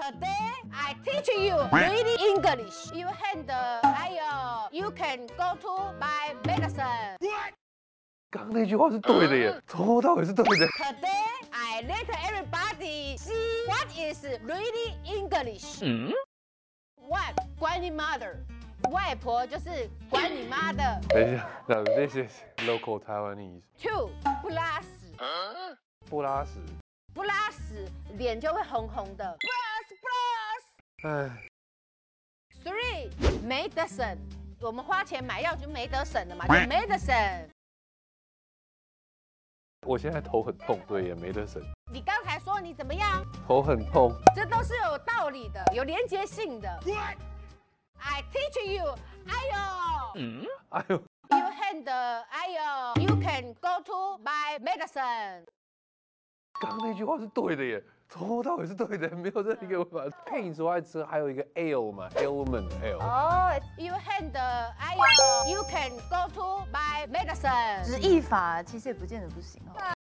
Today I teach you reading English. You hand, you can go to buy medicine. 刚那句话是对的耶，从头到尾是对的。 Today I let everybody see what is reading English. One, 管你妈的，外婆就是管你妈的。 等一下，No, this is local Taiwanese. Two, 不拉屎， 不拉屎。 不拉屎脸就会红红的。 哎， Three, 没得省，我们花钱买药就没得省了嘛，就没得省。 我现在头很痛，对，也没得省。 你刚才说你怎么样？ 头很痛。 这都是有道理的，有连结性的。I teach you， 哎呦， 哎呦， ，You hand， 哎呦 ，You can go to buy medicine。 刚那句话是对的耶，从头到尾是对的，没有任何一个办法。配你说爱吃，还有一个 ale 嘛 ，ailment ale。 哦，You hand， 哎呦，You can go to buy medicine。 直译法其实也不见得不行哦。